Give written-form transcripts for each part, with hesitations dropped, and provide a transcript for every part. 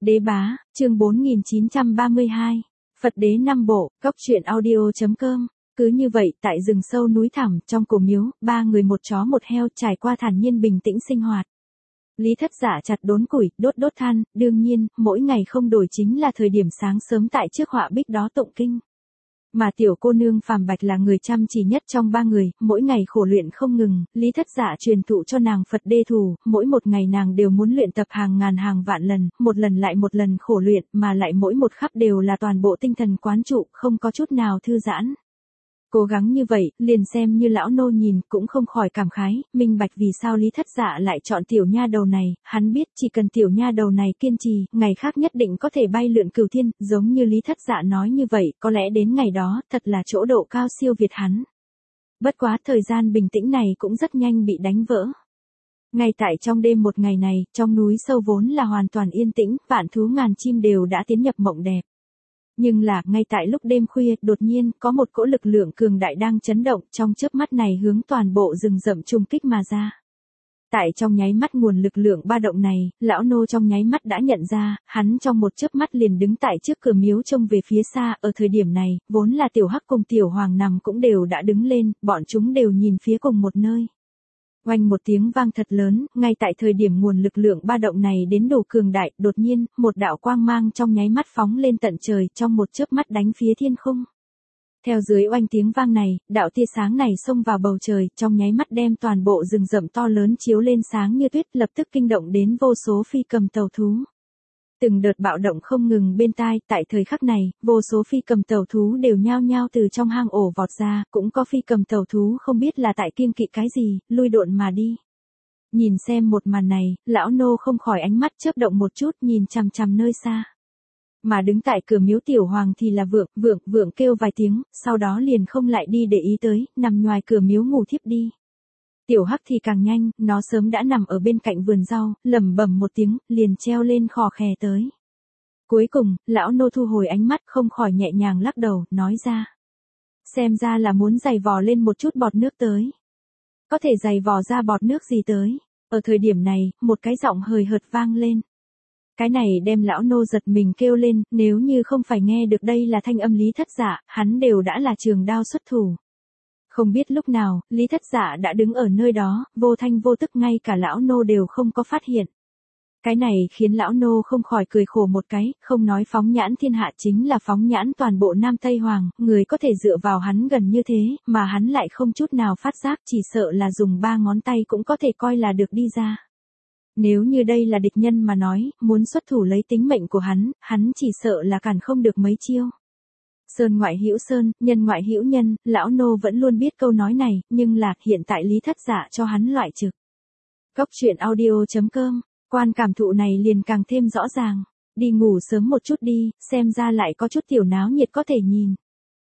Đế bá, chương 4932. Phật đế năm bộ, góc truyện audio.com. Cứ như vậy, tại rừng sâu núi thẳm, trong cổ miếu, ba người một chó một heo trải qua thản nhiên bình tĩnh sinh hoạt. Lý Thất Dạ chặt đốn củi, đốt than, đương nhiên, mỗi ngày không đổi chính là thời điểm sáng sớm tại trước họa bích đó tụng kinh. Mà tiểu cô nương Phàm Bạch là người chăm chỉ nhất trong ba người, mỗi ngày khổ luyện không ngừng, Lý Thất Dạ truyền thụ cho nàng Phật đê thủ, mỗi một ngày nàng đều muốn luyện tập hàng ngàn hàng vạn lần, một lần lại một lần khổ luyện, mà lại mỗi một khắc đều là toàn bộ tinh thần quán trụ, không có chút nào thư giãn. Cố gắng như vậy, liền xem như lão nô nhìn cũng không khỏi cảm khái, minh bạch vì sao Lý Thất Dạ lại chọn tiểu nha đầu này, hắn biết chỉ cần tiểu nha đầu này kiên trì, ngày khác nhất định có thể bay lượn cửu thiên, giống như Lý Thất Dạ nói như vậy, có lẽ đến ngày đó, thật là chỗ độ cao siêu việt hắn. Bất quá thời gian bình tĩnh này cũng rất nhanh bị đánh vỡ. Ngay tại trong đêm một ngày này, trong núi sâu vốn là hoàn toàn yên tĩnh, vạn thú ngàn chim đều đã tiến nhập mộng đẹp. Nhưng là, ngay tại lúc đêm khuya, đột nhiên, có một cỗ lực lượng cường đại đang chấn động, trong chớp mắt này hướng toàn bộ rừng rậm trùng kích mà ra. Tại trong nháy mắt nguồn lực lượng ba động này, lão nô trong nháy mắt đã nhận ra, hắn trong một chớp mắt liền đứng tại trước cửa miếu trông về phía xa, ở thời điểm này, vốn là tiểu hắc cùng tiểu hoàng nằm cũng đều đã đứng lên, bọn chúng đều nhìn phía cùng một nơi. Oanh một tiếng vang thật lớn, ngay tại thời điểm nguồn lực lượng ba động này đến đủ cường đại, đột nhiên, một đạo quang mang trong nháy mắt phóng lên tận trời, trong một chớp mắt đánh phía thiên khung. Theo dưới oanh tiếng vang này, đạo tia sáng này xông vào bầu trời, trong nháy mắt đem toàn bộ rừng rậm to lớn chiếu lên sáng như tuyết, lập tức kinh động đến vô số phi cầm tàu thú. Từng đợt bạo động không ngừng bên tai, tại thời khắc này, vô số phi cầm tàu thú đều nhao nhao từ trong hang ổ vọt ra, cũng có phi cầm tàu thú không biết là tại kiêng kỵ cái gì, lui độn mà đi. Nhìn xem một màn này, lão nô không khỏi ánh mắt chớp động một chút nhìn chằm chằm nơi xa. Mà đứng tại cửa miếu tiểu hoàng thì là vượng kêu vài tiếng, sau đó liền không lại đi để ý tới, nằm ngoài cửa miếu ngủ thiếp đi. Tiểu hắc thì càng nhanh, nó sớm đã nằm ở bên cạnh vườn rau, lẩm bẩm một tiếng, liền treo lên khò khè tới. Cuối cùng, lão nô thu hồi ánh mắt không khỏi nhẹ nhàng lắc đầu, nói ra. Xem ra là muốn giày vò lên một chút bọt nước tới. Có thể giày vò ra bọt nước gì tới. Ở thời điểm này, một cái giọng hời hợt vang lên. Cái này đem lão nô giật mình kêu lên, nếu như không phải nghe được đây là thanh âm Lý Thất Dạ, hắn đều đã là trường đao xuất thủ. Không biết lúc nào, Lý Thất Dạ đã đứng ở nơi đó, vô thanh vô tức ngay cả lão nô đều không có phát hiện. Cái này khiến lão nô không khỏi cười khổ một cái, không nói phóng nhãn thiên hạ chính là phóng nhãn toàn bộ Nam Tây Hoàng, người có thể dựa vào hắn gần như thế, mà hắn lại không chút nào phát giác, chỉ sợ là dùng ba ngón tay cũng có thể coi là được đi ra. Nếu như đây là địch nhân mà nói, muốn xuất thủ lấy tính mệnh của hắn chỉ sợ là cản không được mấy chiêu. Sơn ngoại hữu sơn, nhân ngoại hữu nhân, lão nô vẫn luôn biết câu nói này, nhưng là hiện tại Lý Thất Dạ cho hắn loại trực. Góc truyện audio.com, quan cảm thụ này liền càng thêm rõ ràng. Đi ngủ sớm một chút đi, xem ra lại có chút tiểu náo nhiệt có thể nhìn.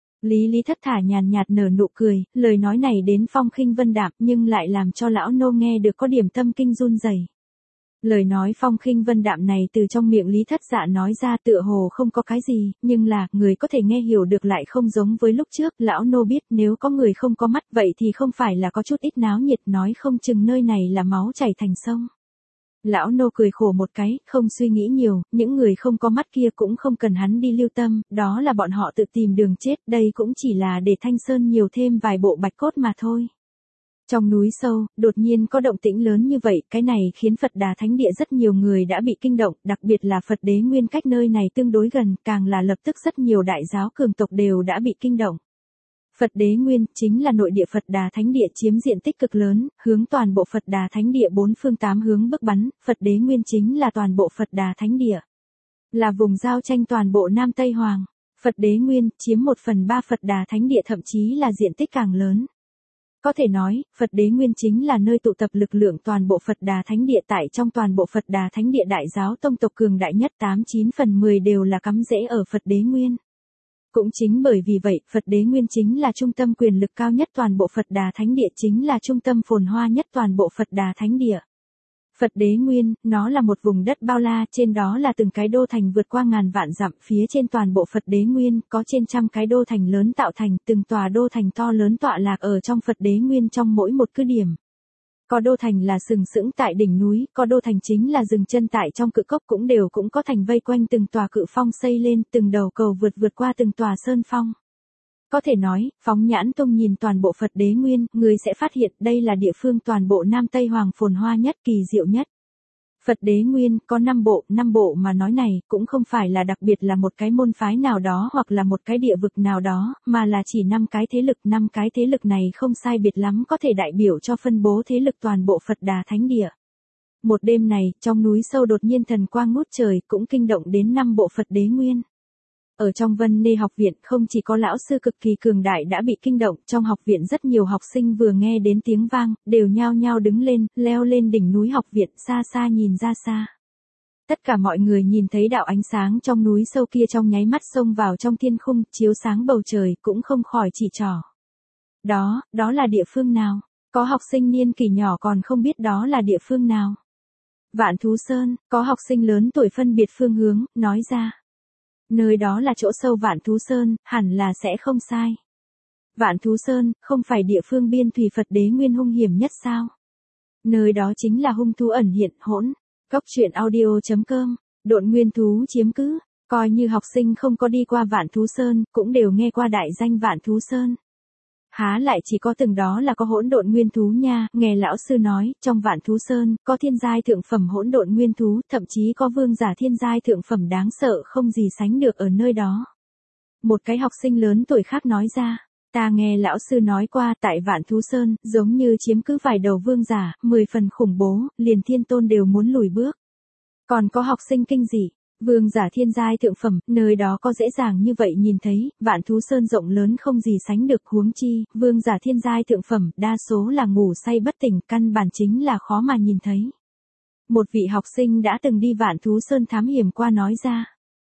Lý Thất Thả nhàn nhạt nở nụ cười, lời nói này đến phong khinh vân đạm nhưng lại làm cho lão nô nghe được có điểm tâm kinh run rẩy. Lời nói phong khinh vân đạm này từ trong miệng Lý Thất Dạ nói ra tựa hồ không có cái gì, nhưng là, người có thể nghe hiểu được lại không giống với lúc trước, lão nô biết nếu có người không có mắt vậy thì không phải là có chút ít náo nhiệt nói không chừng nơi này là máu chảy thành sông. Lão nô cười khổ một cái, không suy nghĩ nhiều, những người không có mắt kia cũng không cần hắn đi lưu tâm, đó là bọn họ tự tìm đường chết, đây cũng chỉ là để Thanh Sơn nhiều thêm vài bộ bạch cốt mà thôi. Trong núi sâu, đột nhiên có động tĩnh lớn như vậy, cái này khiến Phật Đà Thánh Địa rất nhiều người đã bị kinh động, đặc biệt là Phật Đế Nguyên cách nơi này tương đối gần, càng là lập tức rất nhiều đại giáo cường tộc đều đã bị kinh động. Phật Đế Nguyên chính là nội địa Phật Đà Thánh Địa chiếm diện tích cực lớn, hướng toàn bộ Phật Đà Thánh Địa bốn phương tám hướng bức bắn, Phật Đế Nguyên chính là toàn bộ Phật Đà Thánh Địa. Là vùng giao tranh toàn bộ Nam Tây Hoàng. Phật Đế Nguyên chiếm 1/3 Phật Đà Thánh Địa thậm chí là diện tích càng lớn. Có thể nói, Phật Đế Nguyên chính là nơi tụ tập lực lượng toàn bộ Phật Đà Thánh Địa tại trong toàn bộ Phật Đà Thánh Địa đại giáo tông tộc cường đại nhất 89/10 đều là cắm rễ ở Phật Đế Nguyên. Cũng chính bởi vì vậy, Phật Đế Nguyên chính là trung tâm quyền lực cao nhất toàn bộ Phật Đà Thánh Địa chính là trung tâm phồn hoa nhất toàn bộ Phật Đà Thánh Địa. Phật Đế Nguyên, nó là một vùng đất bao la, trên đó là từng cái đô thành vượt qua ngàn vạn dặm, phía trên toàn bộ Phật Đế Nguyên, có trên trăm cái đô thành lớn tạo thành, từng tòa đô thành to lớn tọa lạc ở trong Phật Đế Nguyên trong mỗi một cứ điểm. Có đô thành là sừng sững tại đỉnh núi, có đô thành chính là dừng chân tại trong cự cốc, cũng có thành vây quanh từng tòa cự phong xây lên, từng đầu cầu vượt qua từng tòa sơn phong. Có thể nói, phóng nhãn tung nhìn toàn bộ Phật Đế Nguyên, người sẽ phát hiện đây là địa phương toàn bộ Nam Tây Hoàng phồn hoa nhất, kỳ diệu nhất. Phật Đế Nguyên có 5 bộ mà nói này cũng không phải là đặc biệt là một cái môn phái nào đó hoặc là một cái địa vực nào đó, mà là chỉ 5 cái thế lực này không sai biệt lắm có thể đại biểu cho phân bố thế lực toàn bộ Phật Đà Thánh Địa. Một đêm này, trong núi sâu đột nhiên thần quang ngút trời, cũng kinh động đến 5 bộ Phật Đế Nguyên. Ở trong Vân Nê học viện không chỉ có lão sư cực kỳ cường đại đã bị kinh động, trong học viện rất nhiều học sinh vừa nghe đến tiếng vang, đều nhao nhao đứng lên, leo lên đỉnh núi học viện, xa xa nhìn ra xa. Tất cả mọi người nhìn thấy đạo ánh sáng trong núi sâu kia trong nháy mắt xông vào trong thiên khung, chiếu sáng bầu trời, cũng không khỏi chỉ trỏ. Đó là địa phương nào? Có học sinh niên kỷ nhỏ còn không biết đó là địa phương nào. Vạn Thú Sơn, có học sinh lớn tuổi phân biệt phương hướng, nói ra. Nơi đó là chỗ sâu Vạn Thú Sơn, hẳn là sẽ không sai. Vạn Thú Sơn, không phải địa phương biên thủy Phật Đế Nguyên hung hiểm nhất sao? Nơi đó chính là hung thú ẩn hiện, hỗn. Cốc truyện audio.com, độn nguyên thú chiếm cứ, coi như học sinh không có đi qua Vạn Thú Sơn, cũng đều nghe qua đại danh Vạn Thú Sơn. Há lại chỉ có từng đó là có hỗn độn nguyên thú nha, nghe lão sư nói, trong Vạn Thú Sơn, có thiên giai thượng phẩm hỗn độn nguyên thú, thậm chí có vương giả thiên giai thượng phẩm đáng sợ không gì sánh được ở nơi đó. Một cái học sinh lớn tuổi khác nói ra, ta nghe lão sư nói qua tại Vạn Thú Sơn, giống như chiếm cứ vài đầu vương giả, 10 phần khủng bố, liền thiên tôn đều muốn lùi bước. Còn có học sinh kinh dị. Vương giả thiên giai thượng phẩm, nơi đó có dễ dàng như vậy nhìn thấy, Vạn Thú Sơn rộng lớn không gì sánh được, huống chi, vương giả thiên giai thượng phẩm, đa số là ngủ say bất tỉnh, căn bản chính là khó mà nhìn thấy. Một vị học sinh đã từng đi Vạn Thú Sơn thám hiểm qua nói ra.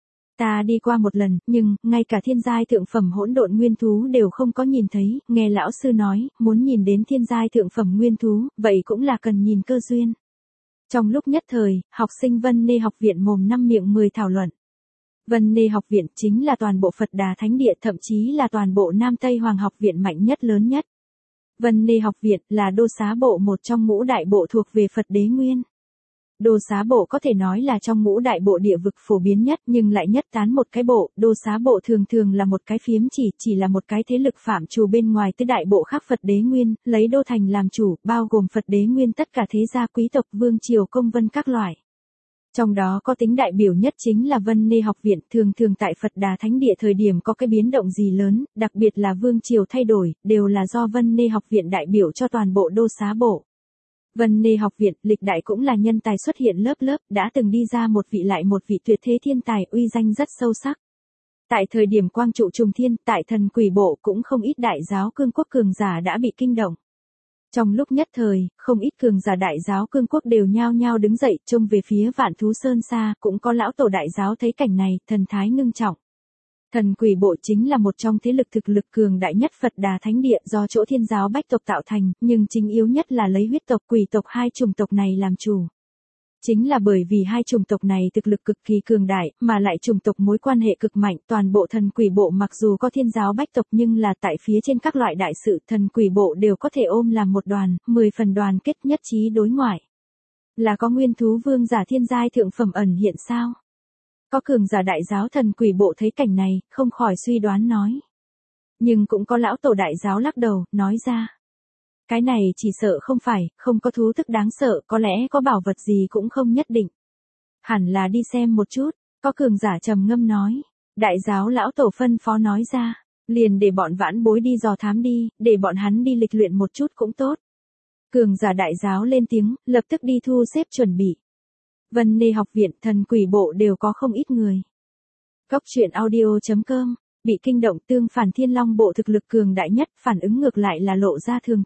Ta đi qua một lần, nhưng, ngay cả thiên giai thượng phẩm hỗn độn nguyên thú đều không có nhìn thấy, nghe lão sư nói, muốn nhìn đến thiên giai thượng phẩm nguyên thú, vậy cũng là cần nhìn cơ duyên. Trong lúc nhất thời, học sinh Vân Nê học viện mồm năm miệng 10 thảo luận. Vân Nê học viện chính là toàn bộ Phật Đà Thánh Địa, thậm chí là toàn bộ Nam Tây Hoàng học viện mạnh nhất lớn nhất. Vân Nê học viện là đô xá bộ một trong ngũ đại bộ thuộc về Phật Đế Nguyên. Đô xá bộ có thể nói là trong ngũ đại bộ địa vực phổ biến nhất, nhưng lại nhất tán một cái bộ, đô xá bộ thường là một cái phiếm chỉ là một cái thế lực phạm trù bên ngoài tứ đại bộ khác Phật Đế Nguyên, lấy đô thành làm chủ, bao gồm Phật Đế Nguyên tất cả thế gia quý tộc vương triều công vân các loại. Trong đó có tính đại biểu nhất chính là Vân Nê học viện, thường tại Phật Đà Thánh Địa thời điểm có cái biến động gì lớn, đặc biệt là vương triều thay đổi, đều là do Vân Nê học viện đại biểu cho toàn bộ đô xá bộ. Vân Nê học viện, lịch đại cũng là nhân tài xuất hiện lớp, đã từng đi ra một vị lại một vị tuyệt thế thiên tài, uy danh rất sâu sắc. Tại thời điểm quang trụ trùng thiên, tại thần quỷ bộ cũng không ít đại giáo cương quốc cường giả đã bị kinh động. Trong lúc nhất thời, không ít cường giả đại giáo cương quốc đều nhao nhao đứng dậy, trông về phía Vạn Thú Sơn xa, cũng có lão tổ đại giáo thấy cảnh này, thần thái ngưng trọng. Thần quỷ bộ chính là một trong thế lực thực lực cường đại nhất Phật Đà Thánh Địa do chỗ thiên giáo bách tộc tạo thành, nhưng chính yếu nhất là lấy huyết tộc quỷ tộc hai chủng tộc này làm chủ. Chính là bởi vì hai chủng tộc này thực lực cực kỳ cường đại, mà lại chủng tộc mối quan hệ cực mạnh, toàn bộ thần quỷ bộ mặc dù có thiên giáo bách tộc nhưng là tại phía trên các loại đại sự, thần quỷ bộ đều có thể ôm làm một đoàn, 10 phần đoàn kết nhất trí đối ngoại. Là có nguyên thú vương giả thiên giai thượng phẩm ẩn hiện sao? Có cường giả đại giáo thần quỷ bộ thấy cảnh này, không khỏi suy đoán nói. Nhưng cũng có lão tổ đại giáo lắc đầu, nói ra. Cái này chỉ sợ không có thú thức đáng sợ, có lẽ có bảo vật gì cũng không nhất định. Hẳn là đi xem một chút, có cường giả trầm ngâm nói. Đại giáo lão tổ phân phó nói ra, liền để bọn vãn bối đi dò thám đi, để bọn hắn đi lịch luyện một chút cũng tốt. Cường giả đại giáo lên tiếng, lập tức đi thu xếp chuẩn bị. Vân Nê học viện, thần quỷ bộ đều có không ít người. Cốc truyện audio.com, bị kinh động tương phản Thiên Long bộ thực lực cường đại nhất, phản ứng ngược lại là lộ ra thường.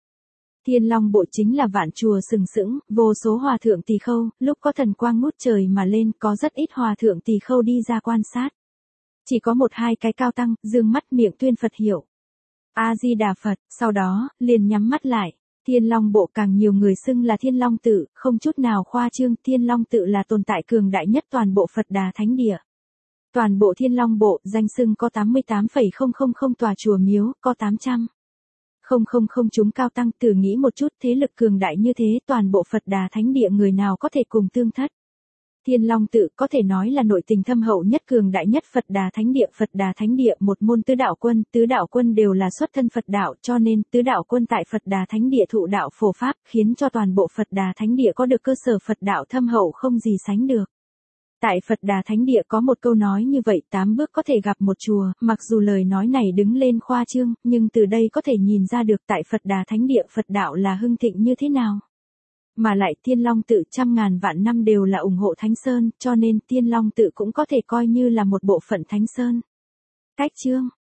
Thiên Long bộ chính là vạn chùa sừng sững, vô số hòa thượng tỳ khâu, lúc có thần quang ngút trời mà lên, có rất ít hòa thượng tỳ khâu đi ra quan sát. Chỉ có 1-2 cái cao tăng, dương mắt miệng tuyên Phật hiệu. A-di-đà Phật, sau đó, liền nhắm mắt lại. Thiên Long bộ càng nhiều người xưng là Thiên Long tự, không chút nào khoa trương, Thiên Long tự là tồn tại cường đại nhất toàn bộ Phật Đà Thánh Địa. Toàn bộ Thiên Long bộ, danh xưng có 88,000 tòa chùa miếu, có 800 Không không không, chúng cao tăng tử nghĩ một chút, thế lực cường đại như thế, toàn bộ Phật Đà Thánh Địa người nào có thể cùng tương thất. Thiên Long Tự có thể nói là nội tình thâm hậu nhất, cường đại nhất Phật Đà Thánh Địa một môn tứ đạo quân đều là xuất thân Phật đạo, cho nên tứ đạo quân tại Phật Đà Thánh Địa thụ đạo phổ pháp, khiến cho toàn bộ Phật Đà Thánh Địa có được cơ sở Phật đạo thâm hậu không gì sánh được. Tại Phật Đà Thánh Địa có một câu nói như vậy, 8 bước có thể gặp một chùa, mặc dù lời nói này đứng lên khoa trương, nhưng từ đây có thể nhìn ra được tại Phật Đà Thánh Địa Phật đạo là hưng thịnh như thế nào. Mà lại Thiên Long Tự trăm ngàn vạn năm đều là ủng hộ Thánh Sơn, cho nên Thiên Long Tự cũng có thể coi như là một bộ phận Thánh Sơn. Cách chương